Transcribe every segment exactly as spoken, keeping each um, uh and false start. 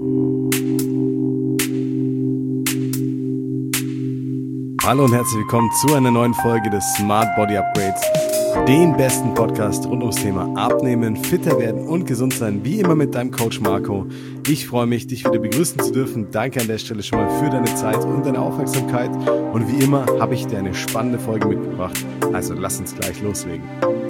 Hallo und herzlich willkommen zu einer neuen Folge des Smart Body Upgrades, dem besten Podcast rund ums Thema Abnehmen, fitter werden und gesund sein, wie immer mit deinem Coach Marco. Ich freue mich, dich wieder begrüßen zu dürfen. Danke an der Stelle schon mal für deine Zeit und deine Aufmerksamkeit. Und wie immer habe ich dir eine spannende Folge mitgebracht. Also lass uns gleich loslegen.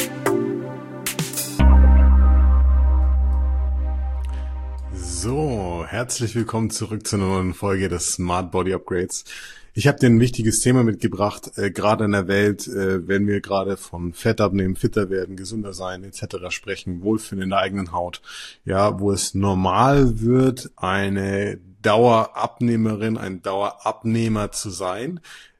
So, herzlich willkommen zurück zu einer neuen Folge des Smart Body Upgrades. Ich habe dir ein wichtiges Thema mitgebracht, äh, gerade in der Welt, äh, wenn wir gerade von Fett abnehmen, fitter werden, gesünder sein et cetera sprechen, Wohlfühlen in der eigenen Haut, ja, wo es normal wird, eine Dauerabnehmerin, ein Dauerabnehmer zu sein,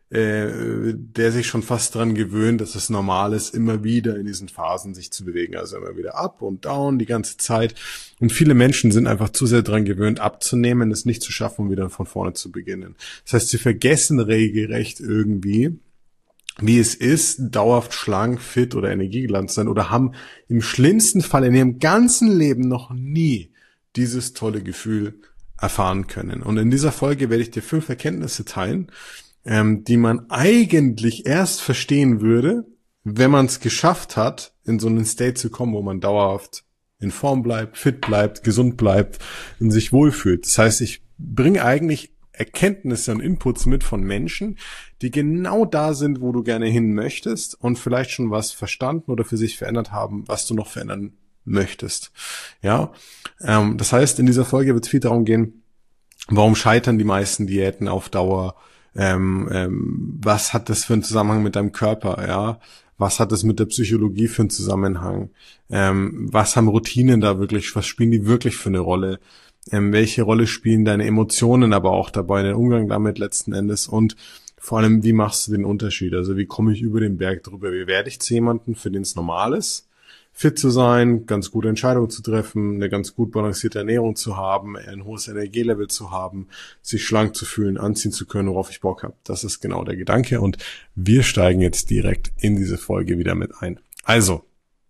äh, der sich schon fast dran gewöhnt, dass es normal ist, immer wieder in diesen Phasen sich zu bewegen, also immer wieder up und down die ganze Zeit. Und viele Menschen sind einfach zu sehr dran gewöhnt, abzunehmen, es nicht zu schaffen, um wieder von vorne zu beginnen. Das heißt, sie vergessen regelrecht irgendwie, wie es ist, dauerhaft schlank, fit oder energiegeladen zu sein, oder haben im schlimmsten Fall in ihrem ganzen Leben noch nie dieses tolle Gefühl erfahren können. Und in dieser Folge werde ich dir fünf Erkenntnisse teilen, ähm, die man eigentlich erst verstehen würde, wenn man es geschafft hat, in so einen State zu kommen, wo man dauerhaft in Form bleibt, fit bleibt, gesund bleibt und sich wohlfühlt. Das heißt, ich bringe eigentlich Erkenntnisse und Inputs mit von Menschen, die genau da sind, wo du gerne hin möchtest und vielleicht schon was verstanden oder für sich verändert haben, was du noch verändern möchtest. Ja, ähm, das heißt, in dieser Folge wird es viel darum gehen, warum scheitern die meisten Diäten auf Dauer, ähm, ähm, was hat das für einen Zusammenhang mit deinem Körper, ja, was hat das mit der Psychologie für einen Zusammenhang, ähm, was haben Routinen da wirklich, was spielen die wirklich für eine Rolle, ähm, welche Rolle spielen deine Emotionen aber auch dabei, den Umgang damit letzten Endes, und vor allem, wie machst du den Unterschied, also wie komme ich über den Berg drüber, wie werde ich zu jemandem, für den es normal ist, fit zu sein, ganz gute Entscheidungen zu treffen, eine ganz gut balancierte Ernährung zu haben, ein hohes Energielevel zu haben, sich schlank zu fühlen, anziehen zu können, worauf ich Bock habe. Das ist genau der Gedanke, und wir steigen jetzt direkt in diese Folge wieder mit ein. Also,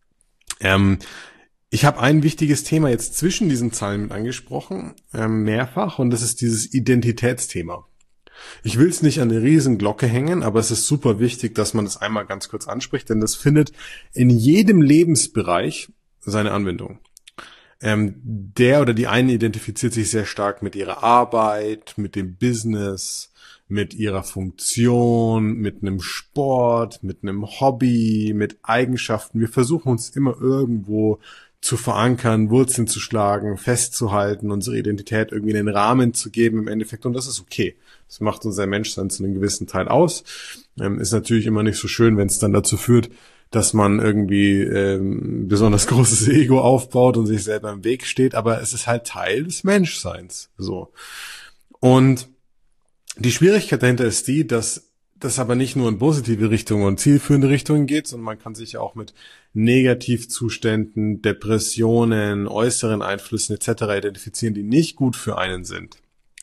ähm, ich habe ein wichtiges Thema jetzt zwischen diesen Zeilen mit angesprochen, ähm, mehrfach, und das ist dieses Identitätsthema. Ich will es nicht an eine riesen Glocke hängen, aber es ist super wichtig, dass man das einmal ganz kurz anspricht, denn das findet in jedem Lebensbereich seine Anwendung. Ähm, der oder die eine identifiziert sich sehr stark mit ihrer Arbeit, mit dem Business, mit ihrer Funktion, mit einem Sport, mit einem Hobby, mit Eigenschaften. Wir versuchen uns immer irgendwo zu verankern, Wurzeln zu schlagen, festzuhalten, unsere Identität irgendwie in den Rahmen zu geben im Endeffekt, und das ist okay. Das macht unser Menschsein zu einem gewissen Teil aus. Ähm, ist natürlich immer nicht so schön, wenn es dann dazu führt, dass man irgendwie ähm, besonders großes Ego aufbaut und sich selber im Weg steht, aber es ist halt Teil des Menschseins. So. Und die Schwierigkeit dahinter ist die, dass das aber nicht nur in positive Richtungen und zielführende Richtungen geht, sondern man kann sich ja auch mit Negativzuständen, Depressionen, äußeren Einflüssen et cetera identifizieren, die nicht gut für einen sind.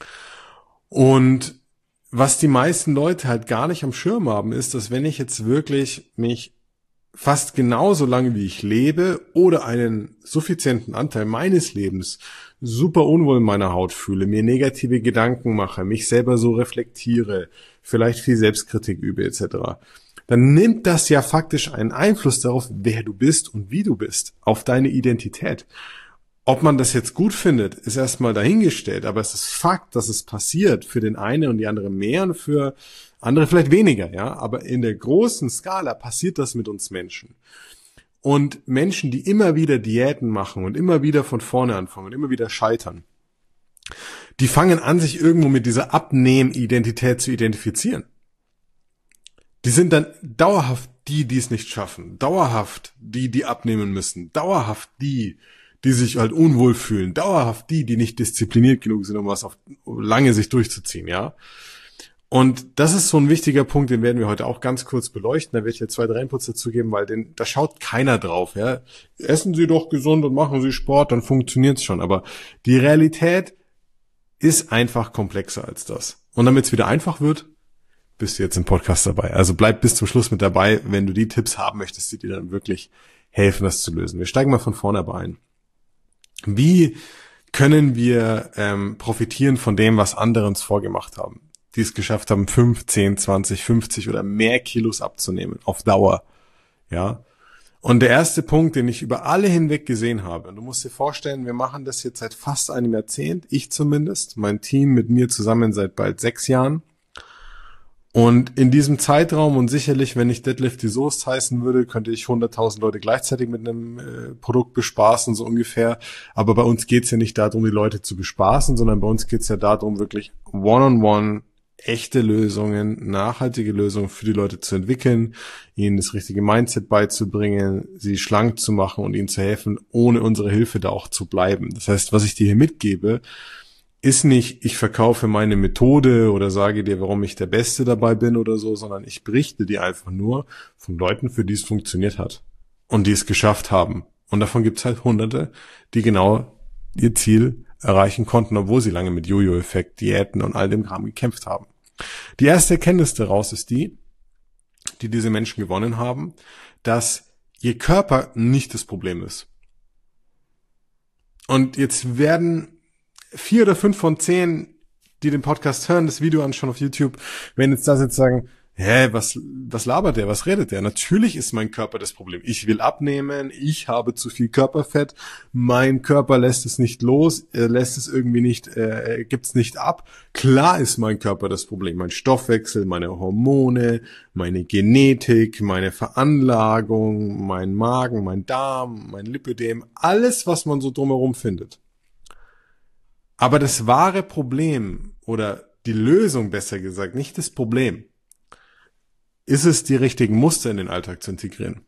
Und was die meisten Leute halt gar nicht am Schirm haben, ist, dass wenn ich jetzt wirklich mich fast genauso lange wie ich lebe oder einen suffizienten Anteil meines Lebens super unwohl in meiner Haut fühle, mir negative Gedanken mache, mich selber so reflektiere, vielleicht viel Selbstkritik übe et cetera, dann nimmt das ja faktisch einen Einfluss darauf, wer du bist und wie du bist, auf deine Identität. Ob man das jetzt gut findet, ist erstmal dahingestellt, aber es ist Fakt, dass es passiert, für den einen und die andere mehr und für andere vielleicht weniger, ja, aber in der großen Skala passiert das mit uns Menschen. Und Menschen, die immer wieder Diäten machen und immer wieder von vorne anfangen und immer wieder scheitern, die fangen an, sich irgendwo mit dieser Abnehmen-Identität zu identifizieren. Die sind dann dauerhaft die, die es nicht schaffen, dauerhaft die, die abnehmen müssen, dauerhaft die, die sich halt unwohl fühlen, dauerhaft die, die nicht diszipliniert genug sind, um was auf lange Sicht durchzuziehen, ja. Und das ist so ein wichtiger Punkt, den werden wir heute auch ganz kurz beleuchten. Da werde ich jetzt zwei, drei Inputs dazu geben, weil den, da schaut keiner drauf, ja. Essen Sie doch gesund und machen Sie Sport, dann funktioniert's schon. Aber die Realität ist einfach komplexer als das. Und damit es wieder einfach wird, bist du jetzt im Podcast dabei. Also bleib bis zum Schluss mit dabei, wenn du die Tipps haben möchtest, die dir dann wirklich helfen, das zu lösen. Wir steigen mal von vorne aber ein. Wie können wir ähm, profitieren von dem, was andere uns vorgemacht haben, die es geschafft haben, fünf, zehn, zwanzig, fünfzig oder mehr Kilos abzunehmen, auf Dauer, ja. Und der erste Punkt, den ich über alle hinweg gesehen habe, und du musst dir vorstellen, wir machen das jetzt seit fast einem Jahrzehnt, ich zumindest, mein Team mit mir zusammen seit bald sechs Jahren. Und in diesem Zeitraum, und sicherlich, wenn ich Deadlift die Soest heißen würde, könnte ich hunderttausend Leute gleichzeitig mit einem äh, Produkt bespaßen, so ungefähr. Aber bei uns geht's ja nicht darum, die Leute zu bespaßen, sondern bei uns geht's ja darum, wirklich one-on-one echte Lösungen, nachhaltige Lösungen für die Leute zu entwickeln, ihnen das richtige Mindset beizubringen, sie schlank zu machen und ihnen zu helfen, ohne unsere Hilfe da auch zu bleiben. Das heißt, was ich dir hier mitgebe, ist nicht, ich verkaufe meine Methode oder sage dir, warum ich der Beste dabei bin oder so, sondern ich berichte dir einfach nur von Leuten, für die es funktioniert hat und die es geschafft haben. Und davon gibt es halt Hunderte, die genau ihr Ziel erreichen konnten, obwohl sie lange mit Jojo-Effekt, Diäten und all dem Kram gekämpft haben. Die erste Erkenntnis daraus ist die, die diese Menschen gewonnen haben, dass ihr Körper nicht das Problem ist. Und jetzt werden vier oder fünf von zehn, die den Podcast hören, das Video anschauen auf YouTube, wenn jetzt das jetzt sagen, hä, was, was labert der, was redet der? Natürlich ist mein Körper das Problem. Ich will abnehmen, ich habe zu viel Körperfett, mein Körper lässt es nicht los, er lässt es irgendwie nicht, äh, gibt's nicht ab. Klar ist mein Körper das Problem. Mein Stoffwechsel, meine Hormone, meine Genetik, meine Veranlagung, mein Magen, mein Darm, mein Lipödem, alles, was man so drumherum findet. Aber das wahre Problem oder die Lösung, besser gesagt, nicht das Problem, ist es, die richtigen Muster in den Alltag zu integrieren.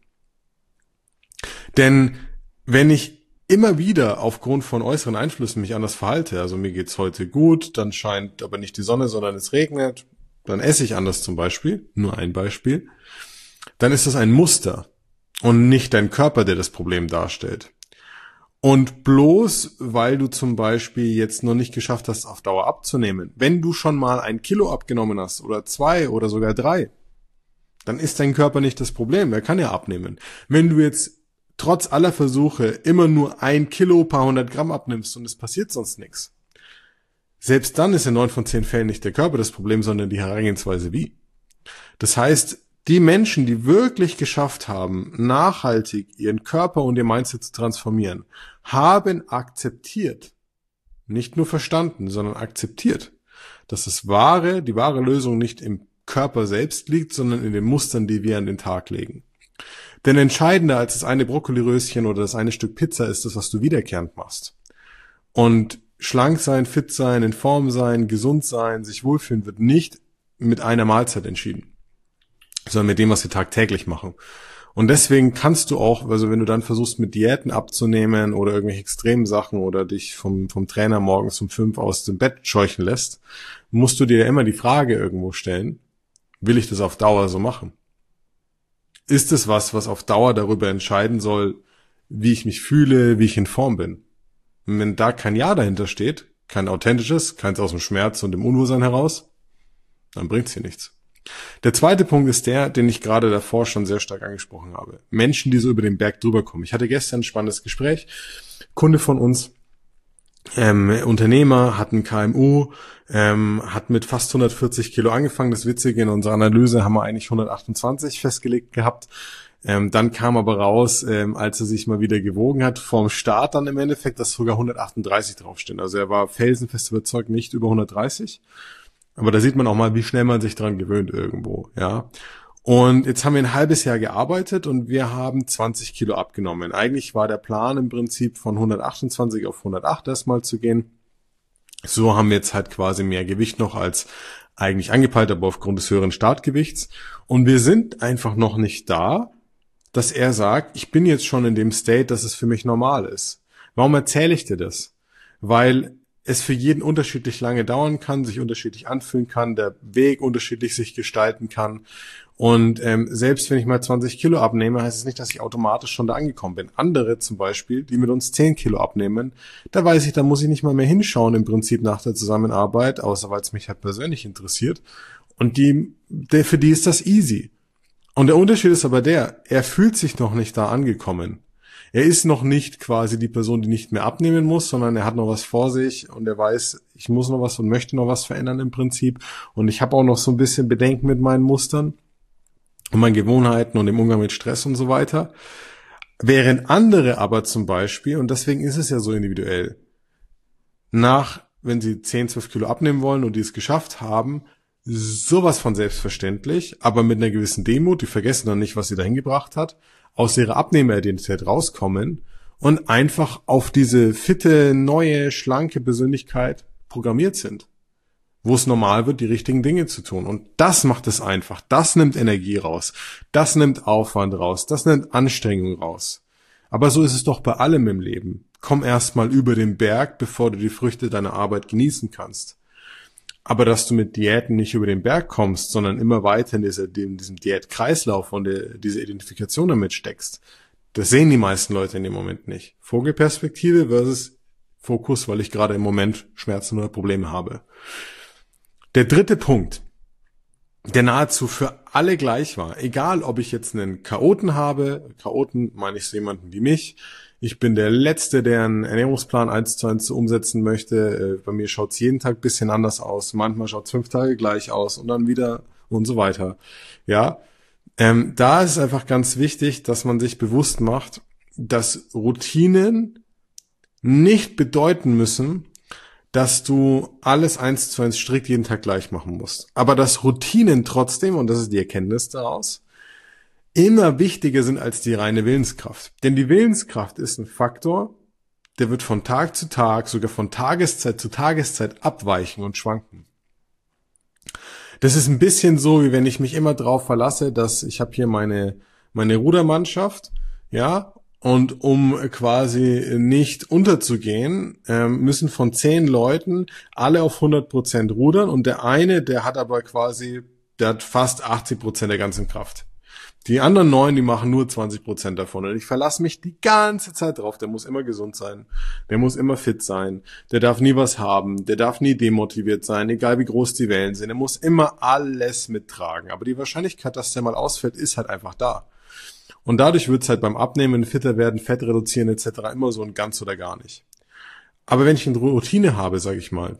Denn wenn ich immer wieder aufgrund von äußeren Einflüssen mich anders verhalte, also mir geht's heute gut, dann scheint aber nicht die Sonne, sondern es regnet, dann esse ich anders zum Beispiel, nur ein Beispiel, dann ist das ein Muster und nicht dein Körper, der das Problem darstellt. Und bloß, weil du zum Beispiel jetzt noch nicht geschafft hast, auf Dauer abzunehmen, wenn du schon mal ein Kilo abgenommen hast oder zwei oder sogar drei, dann ist dein Körper nicht das Problem, er kann ja abnehmen. Wenn du jetzt trotz aller Versuche immer nur ein Kilo paar hundert Gramm abnimmst und es passiert sonst nichts, selbst dann ist in neun von zehn Fällen nicht der Körper das Problem, sondern die Herangehensweise wie. Das heißt, die Menschen, die wirklich geschafft haben, nachhaltig ihren Körper und ihr Mindset zu transformieren, haben akzeptiert, nicht nur verstanden, sondern akzeptiert, dass das wahre, die wahre Lösung nicht im Körper selbst liegt, sondern in den Mustern, die wir an den Tag legen. Denn entscheidender als das eine Brokkoliröschen oder das eine Stück Pizza ist das, was du wiederkehrend machst. Und schlank sein, fit sein, in Form sein, gesund sein, sich wohlfühlen wird nicht mit einer Mahlzeit entschieden, sondern mit dem, was wir tagtäglich machen. Und deswegen kannst du auch, also wenn du dann versuchst, mit Diäten abzunehmen oder irgendwelche extremen Sachen oder dich vom, vom Trainer morgens um fünf aus dem Bett scheuchen lässt, musst du dir ja immer die Frage irgendwo stellen, will ich das auf Dauer so machen? Ist es was, was auf Dauer darüber entscheiden soll, wie ich mich fühle, wie ich in Form bin? Und wenn da kein Ja dahinter steht, kein authentisches, keins aus dem Schmerz und dem Unwohlsein heraus, dann bringt's hier nichts. Der zweite Punkt ist der, den ich gerade davor schon sehr stark angesprochen habe. Menschen, die so über den Berg drüber kommen. Ich hatte gestern ein spannendes Gespräch. Kunde von uns, ähm, Unternehmer, hat ein K M U, ähm, hat mit fast hundertvierzig Kilo angefangen. Das Witzige, in unserer Analyse haben wir eigentlich hundertachtundzwanzig festgelegt gehabt. Ähm, dann kam aber raus, ähm, als er sich mal wieder gewogen hat, vorm Start dann im Endeffekt, dass sogar hundertachtunddreißig draufstehen. Also er war felsenfest überzeugt, nicht über hundertdreißig. Aber da sieht man auch mal, wie schnell man sich dran gewöhnt irgendwo, ja. Und jetzt haben wir ein halbes Jahr gearbeitet und wir haben zwanzig Kilo abgenommen. Eigentlich war der Plan im Prinzip von hundertachtundzwanzig auf hundertacht erstmal zu gehen. So haben wir jetzt halt quasi mehr Gewicht noch als eigentlich angepeilt, aber aufgrund des höheren Startgewichts. Und wir sind einfach noch nicht da, dass er sagt, ich bin jetzt schon in dem State, dass es für mich normal ist. Warum erzähle ich dir das? Weil es für jeden unterschiedlich lange dauern kann, sich unterschiedlich anfühlen kann, der Weg unterschiedlich sich gestalten kann. Und ähm, selbst wenn ich mal zwanzig Kilo abnehme, heißt es nicht, dass ich automatisch schon da angekommen bin. Andere zum Beispiel, die mit uns zehn Kilo abnehmen, da weiß ich, da muss ich nicht mal mehr hinschauen im Prinzip nach der Zusammenarbeit, außer weil es mich halt persönlich interessiert. Und die, der, für die ist das easy. Und der Unterschied ist aber der, er fühlt sich noch nicht da angekommen. Er ist noch nicht quasi die Person, die nicht mehr abnehmen muss, sondern er hat noch was vor sich und er weiß, ich muss noch was und möchte noch was verändern im Prinzip. Und ich habe auch noch so ein bisschen Bedenken mit meinen Mustern und meinen Gewohnheiten und dem Umgang mit Stress und so weiter. Während andere aber zum Beispiel, und deswegen ist es ja so individuell, nach, wenn sie zehn, zwölf Kilo abnehmen wollen und die es geschafft haben, sowas von selbstverständlich, aber mit einer gewissen Demut, die vergessen dann nicht, was sie dahin gebracht hat, aus ihrer Abnehmeridentität rauskommen und einfach auf diese fitte, neue, schlanke Persönlichkeit programmiert sind, wo es normal wird, die richtigen Dinge zu tun. Und das macht es einfach. Das nimmt Energie raus. Das nimmt Aufwand raus. Das nimmt Anstrengung raus. Aber so ist es doch bei allem im Leben. Komm erst mal über den Berg, bevor du die Früchte deiner Arbeit genießen kannst. Aber dass du mit Diäten nicht über den Berg kommst, sondern immer weiter in, dieser, in diesem Diätkreislauf und der, diese Identifikation damit steckst, das sehen die meisten Leute in dem Moment nicht. Vogelperspektive versus Fokus, weil ich gerade im Moment Schmerzen oder Probleme habe. Der dritte Punkt, der nahezu für alle gleich war, egal ob ich jetzt einen Chaoten habe, Chaoten meine ich so jemanden wie mich, ich bin der Letzte, der einen Ernährungsplan eins zu eins umsetzen möchte, bei mir schaut es jeden Tag ein bisschen anders aus, manchmal schaut es fünf Tage gleich aus und dann wieder und so weiter. Ja, ähm, da ist es einfach ganz wichtig, dass man sich bewusst macht, dass Routinen nicht bedeuten müssen, dass du alles eins zu eins strikt jeden Tag gleich machen musst. Aber dass Routinen trotzdem, und das ist die Erkenntnis daraus, immer wichtiger sind als die reine Willenskraft. Denn die Willenskraft ist ein Faktor, der wird von Tag zu Tag, sogar von Tageszeit zu Tageszeit abweichen und schwanken. Das ist ein bisschen so, wie wenn ich mich immer drauf verlasse, dass ich habe hier meine meine Rudermannschaft, ja, und um quasi nicht unterzugehen, müssen von zehn Leuten alle auf hundert Prozent rudern und der eine, der hat aber quasi, der hat fast achtzig Prozent der ganzen Kraft. Die anderen neun, die machen nur zwanzig Prozent davon. Und ich verlasse mich die ganze Zeit drauf. Der muss immer gesund sein. Der muss immer fit sein. Der darf nie was haben. Der darf nie demotiviert sein, egal wie groß die Wellen sind. Er muss immer alles mittragen. Aber die Wahrscheinlichkeit, dass der mal ausfällt, ist halt einfach da. Und dadurch wird es halt beim Abnehmen, fitter werden, Fett reduzieren et cetera immer so ein ganz oder gar nicht. Aber wenn ich eine Routine habe, sage ich mal,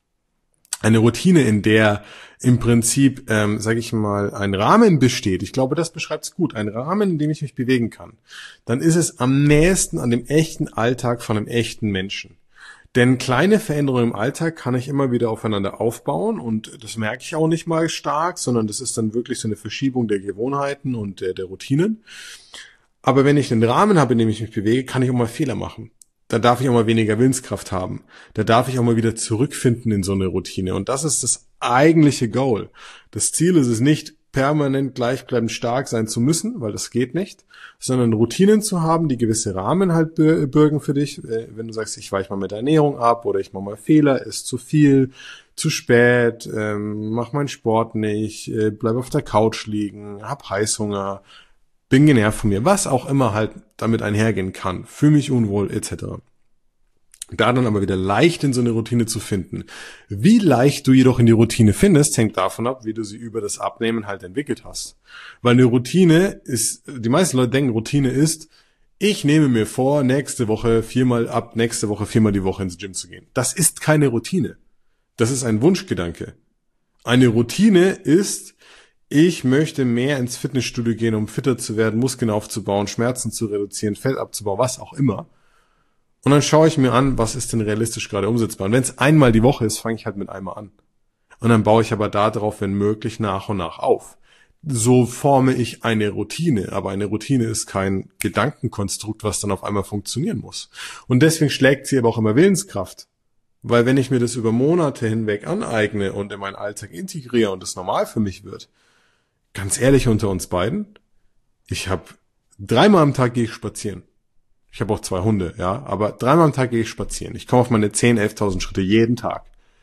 eine Routine, in der im Prinzip, ähm, sage ich mal, ein Rahmen besteht, ich glaube, das beschreibt es gut, ein Rahmen, in dem ich mich bewegen kann, dann ist es am nächsten an dem echten Alltag von einem echten Menschen. Denn kleine Veränderungen im Alltag kann ich immer wieder aufeinander aufbauen und das merke ich auch nicht mal stark, sondern das ist dann wirklich so eine Verschiebung der Gewohnheiten und der, der Routinen. Aber wenn ich einen Rahmen habe, in dem ich mich bewege, kann ich auch mal Fehler machen. Da darf ich auch mal weniger Willenskraft haben. Da darf ich auch mal wieder zurückfinden in so eine Routine. Und das ist das eigentliche Goal. Das Ziel ist es nicht, permanent gleichbleibend stark sein zu müssen, weil das geht nicht, sondern Routinen zu haben, die gewisse Rahmen halt bürgen für dich. Wenn du sagst, ich weiche mal mit der Ernährung ab oder ich mache mal Fehler, esse zu viel, zu spät, ähm, mach meinen Sport nicht, äh, bleib auf der Couch liegen, hab Heißhunger, bin genervt von mir, was auch immer halt damit einhergehen kann, fühle mich unwohl et cetera. Da dann aber wieder leicht in so eine Routine zu finden. Wie leicht du jedoch in die Routine findest, hängt davon ab, wie du sie über das Abnehmen halt entwickelt hast. Weil eine Routine ist, die meisten Leute denken, Routine ist, ich nehme mir vor, nächste Woche viermal ab, nächste Woche viermal die Woche ins Gym zu gehen. Das ist keine Routine. Das ist ein Wunschgedanke. Eine Routine ist, ich möchte mehr ins Fitnessstudio gehen, um fitter zu werden, Muskeln aufzubauen, Schmerzen zu reduzieren, Fett abzubauen, was auch immer. Und dann schaue ich mir an, was ist denn realistisch gerade umsetzbar. Und wenn es einmal die Woche ist, fange ich halt mit einmal an. Und dann baue ich aber darauf, wenn möglich, nach und nach auf. So forme ich eine Routine. Aber eine Routine ist kein Gedankenkonstrukt, was dann auf einmal funktionieren muss. Und deswegen schlägt sie aber auch immer Willenskraft. Weil wenn ich mir das über Monate hinweg aneigne und in meinen Alltag integriere und es normal für mich wird, ganz ehrlich unter uns beiden, ich habe dreimal am Tag gehe ich spazieren. Ich habe auch zwei Hunde, ja, aber dreimal am Tag gehe ich spazieren. Ich komme auf meine zehntausend, elftausend Schritte jeden Tag.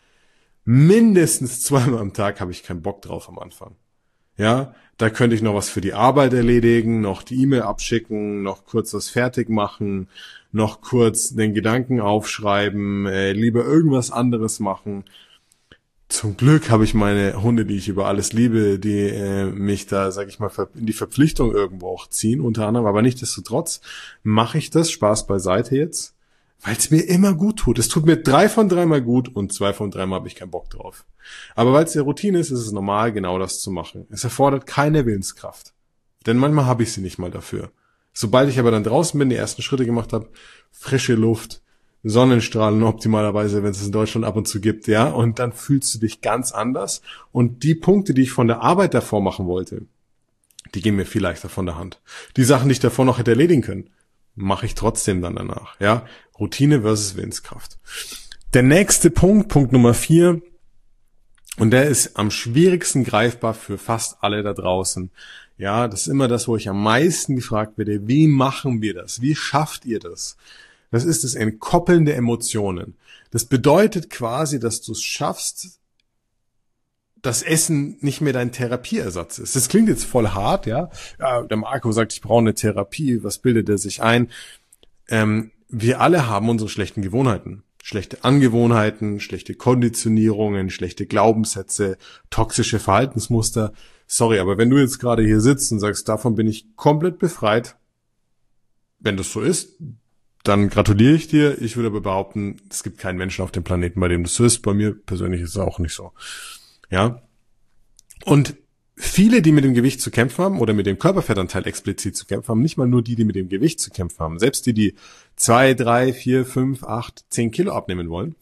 Mindestens zweimal am Tag habe ich keinen Bock drauf am Anfang. Ja, da könnte ich noch was für die Arbeit erledigen, noch die E-Mail abschicken, noch kurz was fertig machen, noch kurz den Gedanken aufschreiben, äh, lieber irgendwas anderes machen. Zum Glück habe ich meine Hunde, die ich über alles liebe, die äh, mich da, sag ich mal, in die Verpflichtung irgendwo auch ziehen, unter anderem. Aber nichtsdestotrotz mache ich das, Spaß beiseite jetzt, weil es mir immer gut tut. Es tut mir drei von dreimal gut und zwei von dreimal habe ich keinen Bock drauf. Aber weil es ja Routine ist, ist es normal, genau das zu machen. Es erfordert keine Willenskraft. Denn manchmal habe ich sie nicht mal dafür. Sobald ich aber dann draußen bin, die ersten Schritte gemacht habe, frische Luft, Sonnenstrahlen optimalerweise, wenn es in Deutschland ab und zu gibt, ja, und dann fühlst du dich ganz anders. Und die Punkte, die ich von der Arbeit davor machen wollte, die gehen mir viel leichter von der Hand. Die Sachen, die ich davor noch hätte erledigen können, mache ich trotzdem dann danach, ja. Routine versus Willenskraft. Der nächste Punkt, Punkt Nummer vier, und der ist am schwierigsten greifbar für fast alle da draußen. Ja, das ist immer das, wo ich am meisten gefragt werde, wie machen wir das? Wie schafft ihr das? Das ist das Entkoppeln der Emotionen. Das bedeutet quasi, dass du es schaffst, dass Essen nicht mehr dein Therapieersatz ist. Das klingt jetzt voll hart, ja. ja der Marco sagt, ich brauche eine Therapie. Was bildet er sich ein? Ähm, wir alle haben unsere schlechten Gewohnheiten. Schlechte Angewohnheiten, schlechte Konditionierungen, schlechte Glaubenssätze, toxische Verhaltensmuster. Sorry, aber wenn du jetzt gerade hier sitzt und sagst, davon bin ich komplett befreit, wenn das so ist, dann gratuliere ich dir. Ich würde aber behaupten, es gibt keinen Menschen auf dem Planeten, bei dem das so ist. Bei mir persönlich ist es auch nicht so. Ja. Und viele, die mit dem Gewicht zu kämpfen haben oder mit dem Körperfettanteil explizit zu kämpfen haben, nicht mal nur die, die mit dem Gewicht zu kämpfen haben, selbst die, die zwei, drei, vier, fünf, acht, zehn Kilo abnehmen wollen,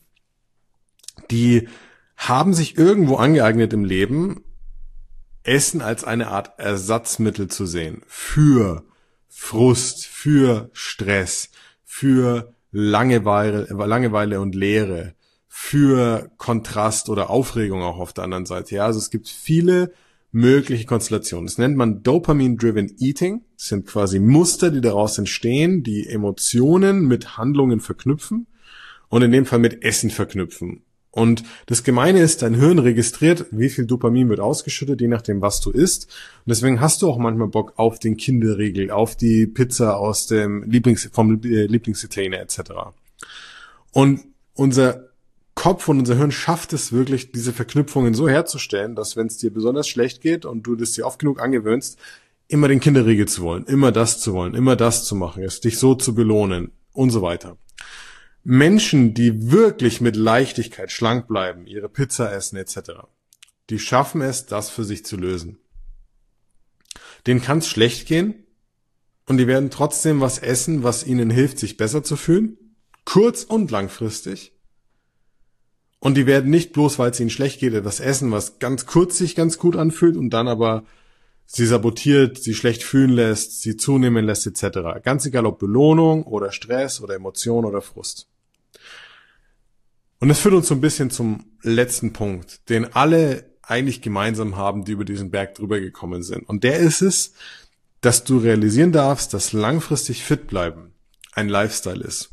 die haben sich irgendwo angeeignet im Leben, Essen als eine Art Ersatzmittel zu sehen für Frust, für Stress, für Langeweile, Langeweile und Leere, für Kontrast oder Aufregung auch auf der anderen Seite. Ja, also es gibt viele mögliche Konstellationen. Das nennt man Dopamine-Driven Eating. Das sind quasi Muster, die daraus entstehen, die Emotionen mit Handlungen verknüpfen und in dem Fall mit Essen verknüpfen. Und das Gemeine ist, dein Hirn registriert, wie viel Dopamin wird ausgeschüttet, je nachdem, was du isst. Und deswegen hast du auch manchmal Bock auf den Kinderriegel, auf die Pizza aus dem Lieblings, vom Lieblingsitaliener et cetera. Und unser Kopf und unser Hirn schafft es wirklich, diese Verknüpfungen so herzustellen, dass wenn es dir besonders schlecht geht und du das dir oft genug angewöhnst, immer den Kinderriegel zu wollen, immer das zu wollen, immer das zu machen, es dich so zu belohnen und so weiter. Menschen, die wirklich mit Leichtigkeit schlank bleiben, ihre Pizza essen et cetera, die schaffen es, das für sich zu lösen. Denen kann es schlecht gehen und die werden trotzdem was essen, was ihnen hilft, sich besser zu fühlen, kurz- und langfristig. Und die werden nicht bloß, weil es ihnen schlecht geht, etwas essen, was ganz kurz sich ganz gut anfühlt und dann aber sie sabotiert, sie schlecht fühlen lässt, sie zunehmen lässt et cetera. Ganz egal, ob Belohnung oder Stress oder Emotion oder Frust. Und das führt uns so ein bisschen zum letzten Punkt, den alle eigentlich gemeinsam haben, die über diesen Berg drüber gekommen sind. Und der ist es, dass du realisieren darfst, dass langfristig fit bleiben ein Lifestyle ist.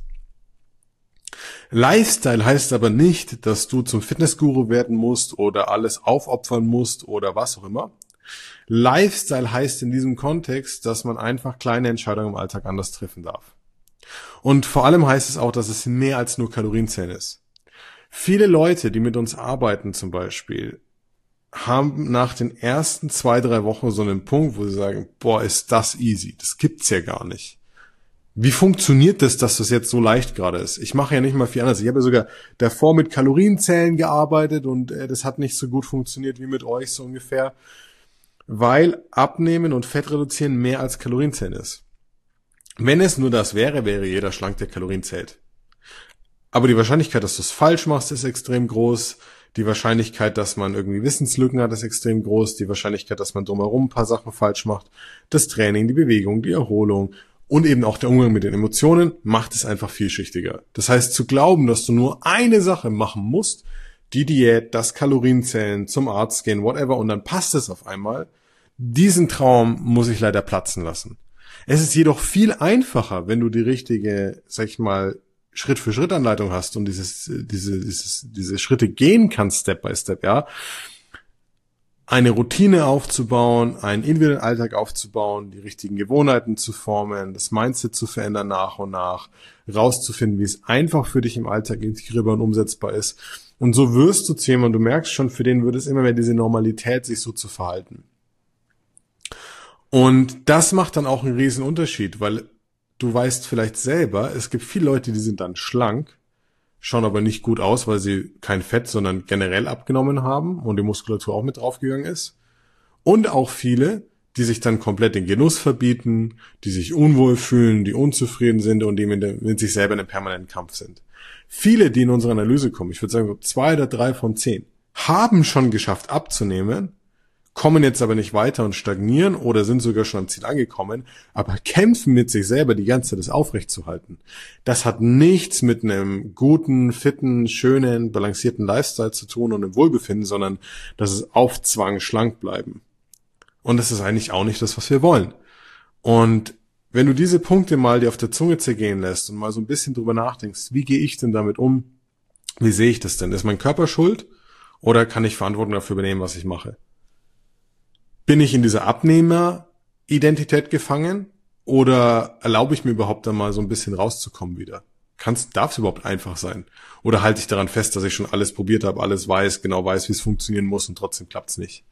Lifestyle heißt aber nicht, dass du zum Fitnessguru werden musst oder alles aufopfern musst oder was auch immer. Lifestyle heißt in diesem Kontext, dass man einfach kleine Entscheidungen im Alltag anders treffen darf. Und vor allem heißt es auch, dass es mehr als nur Kalorienzählen ist. Viele Leute, die mit uns arbeiten zum Beispiel, haben nach den ersten zwei, drei Wochen so einen Punkt, wo sie sagen, boah, ist das easy, das gibt's ja gar nicht. Wie funktioniert das, dass das jetzt so leicht gerade ist? Ich mache ja nicht mal viel anderes. Ich habe ja sogar davor mit Kalorienzählen gearbeitet und äh, das hat nicht so gut funktioniert wie mit euch so ungefähr, weil Abnehmen und Fett reduzieren mehr als Kalorienzählen ist. Wenn es nur das wäre, wäre jeder schlank, der Kalorien zählt. Aber die Wahrscheinlichkeit, dass du es falsch machst, ist extrem groß. Die Wahrscheinlichkeit, dass man irgendwie Wissenslücken hat, ist extrem groß. Die Wahrscheinlichkeit, dass man drumherum ein paar Sachen falsch macht. Das Training, die Bewegung, die Erholung und eben auch der Umgang mit den Emotionen macht es einfach vielschichtiger. Das heißt, zu glauben, dass du nur eine Sache machen musst, die Diät, das Kalorienzählen, zum Arzt gehen, whatever, und dann passt es auf einmal, diesen Traum muss ich leider platzen lassen. Es ist jedoch viel einfacher, wenn du die richtige, sag ich mal, Schritt-für-Schritt-Anleitung hast und dieses, diese, dieses, diese Schritte gehen kannst, Step by Step, ja, eine Routine aufzubauen, einen individuellen Alltag aufzubauen, die richtigen Gewohnheiten zu formen, das Mindset zu verändern nach und nach, rauszufinden, wie es einfach für dich im Alltag integrierbar und umsetzbar ist. Und so wirst du zu jemandem, du merkst schon, für den würde es immer mehr diese Normalität, sich so zu verhalten. Und das macht dann auch einen riesen Unterschied, weil du weißt vielleicht selber, es gibt viele Leute, die sind dann schlank, schauen aber nicht gut aus, weil sie kein Fett, sondern generell abgenommen haben und die Muskulatur auch mit draufgegangen ist. Und auch viele, die sich dann komplett den Genuss verbieten, die sich unwohl fühlen, die unzufrieden sind und die mit, mit sich selber in einem permanenten Kampf sind. Viele, die in unsere Analyse kommen, ich würde sagen so zwei oder drei von zehn, haben schon geschafft abzunehmen, kommen jetzt aber nicht weiter und stagnieren oder sind sogar schon am Ziel angekommen, aber kämpfen mit sich selber die ganze Zeit, das aufrechtzuerhalten. Das hat nichts mit einem guten, fitten, schönen, balancierten Lifestyle zu tun und einem Wohlbefinden, sondern das ist auf Zwang schlank bleiben. Und das ist eigentlich auch nicht das, was wir wollen. Und wenn du diese Punkte mal dir auf der Zunge zergehen lässt und mal so ein bisschen drüber nachdenkst, wie gehe ich denn damit um? Wie sehe ich das denn? Ist mein Körper schuld oder kann ich Verantwortung dafür übernehmen, was ich mache? Bin ich in dieser Abnehmer-Identität gefangen oder erlaube ich mir überhaupt da mal so ein bisschen rauszukommen wieder? Kann's, darf es überhaupt einfach sein? Oder halte ich daran fest, dass ich schon alles probiert habe, alles weiß, genau weiß, wie es funktionieren muss und trotzdem klappt's nicht?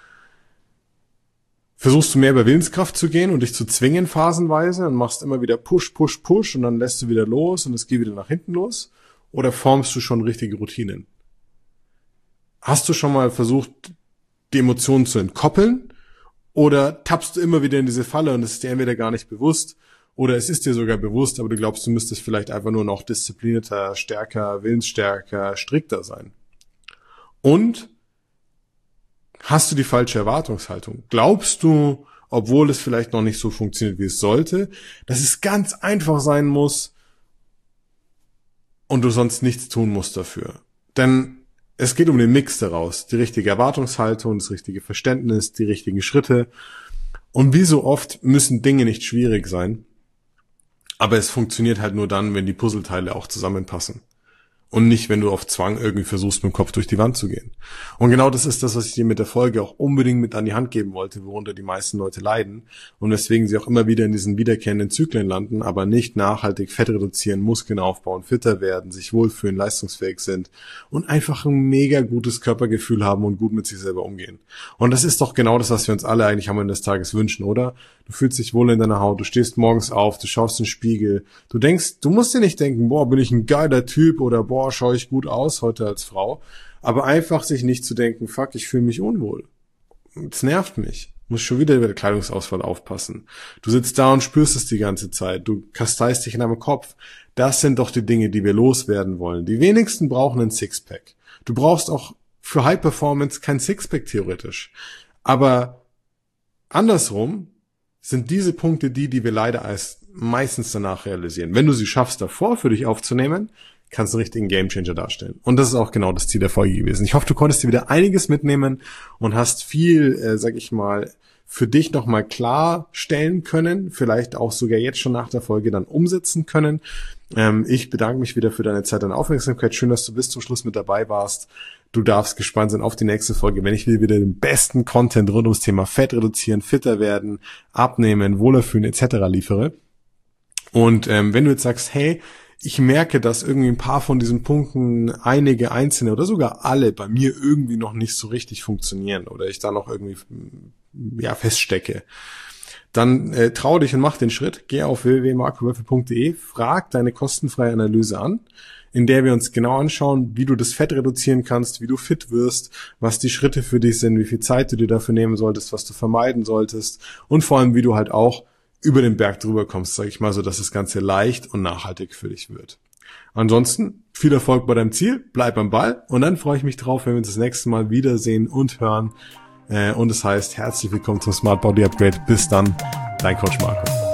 Versuchst du mehr über Willenskraft zu gehen und dich zu zwingen phasenweise und machst immer wieder Push, Push, Push und dann lässt du wieder los und es geht wieder nach hinten los? Oder formst du schon richtige Routinen? Hast du schon mal versucht, die Emotionen zu entkoppeln? Oder tappst du immer wieder in diese Falle und es ist dir entweder gar nicht bewusst oder es ist dir sogar bewusst, aber du glaubst, du müsstest vielleicht einfach nur noch disziplinierter, stärker, willensstärker, strikter sein? Und hast du die falsche Erwartungshaltung? Glaubst du, obwohl es vielleicht noch nicht so funktioniert, wie es sollte, dass es ganz einfach sein muss und du sonst nichts tun musst dafür? Denn es geht um den Mix daraus, die richtige Erwartungshaltung, das richtige Verständnis, die richtigen Schritte. Und wie so oft müssen Dinge nicht schwierig sein, aber es funktioniert halt nur dann, wenn die Puzzleteile auch zusammenpassen. Und nicht, wenn du auf Zwang irgendwie versuchst, mit dem Kopf durch die Wand zu gehen. Und genau das ist das, was ich dir mit der Folge auch unbedingt mit an die Hand geben wollte, worunter die meisten Leute leiden und weswegen sie auch immer wieder in diesen wiederkehrenden Zyklen landen, aber nicht nachhaltig Fett reduzieren, Muskeln aufbauen, fitter werden, sich wohlfühlen, leistungsfähig sind und einfach ein mega gutes Körpergefühl haben und gut mit sich selber umgehen. Und das ist doch genau das, was wir uns alle eigentlich am Ende des Tages wünschen, oder? Du fühlst dich wohl in deiner Haut, du stehst morgens auf, du schaust in den Spiegel, du denkst, du musst dir nicht denken, boah, bin ich ein geiler Typ oder boah, schaue ich gut aus heute als Frau, aber einfach sich nicht zu denken, fuck, ich fühle mich unwohl. Das nervt mich. Muss schon wieder über die Kleidungsauswahl aufpassen. Du sitzt da und spürst es die ganze Zeit. Du kasteist dich in deinem Kopf. Das sind doch die Dinge, die wir loswerden wollen. Die wenigsten brauchen ein Sixpack. Du brauchst auch für High Performance kein Sixpack theoretisch. Aber andersrum sind diese Punkte die, die wir leider als meistens danach realisieren. Wenn du sie schaffst, davor für dich aufzunehmen, kannst du einen richtigen Gamechanger darstellen. Und das ist auch genau das Ziel der Folge gewesen. Ich hoffe, du konntest dir wieder einiges mitnehmen und hast viel, äh, sag ich mal, für dich nochmal klarstellen können, vielleicht auch sogar jetzt schon nach der Folge dann umsetzen können. Ähm, ich bedanke mich wieder für deine Zeit und Aufmerksamkeit. Schön, dass du bis zum Schluss mit dabei warst. Du darfst gespannt sein auf die nächste Folge, wenn ich wieder den besten Content rund ums Thema Fett reduzieren, fitter werden, abnehmen, wohler fühlen et cetera liefere. Und ähm, wenn du jetzt sagst, hey, ich merke, dass irgendwie ein paar von diesen Punkten, einige einzelne oder sogar alle bei mir irgendwie noch nicht so richtig funktionieren oder ich da noch irgendwie ja feststecke, dann äh, trau dich und mach den Schritt. Geh auf w w w punkt marco wölfel punkt d e, frag deine kostenfreie Analyse an, in der wir uns genau anschauen, wie du das Fett reduzieren kannst, wie du fit wirst, was die Schritte für dich sind, wie viel Zeit du dir dafür nehmen solltest, was du vermeiden solltest und vor allem, wie du halt auch über den Berg drüber kommst, sag ich mal, so dass das Ganze leicht und nachhaltig für dich wird. Ansonsten viel Erfolg bei deinem Ziel, bleib am Ball und dann freue ich mich drauf, wenn wir uns das nächste Mal wiedersehen und hören. Und es heißt, herzlich willkommen zum Smart Body Upgrade. Bis dann, dein Coach Marco.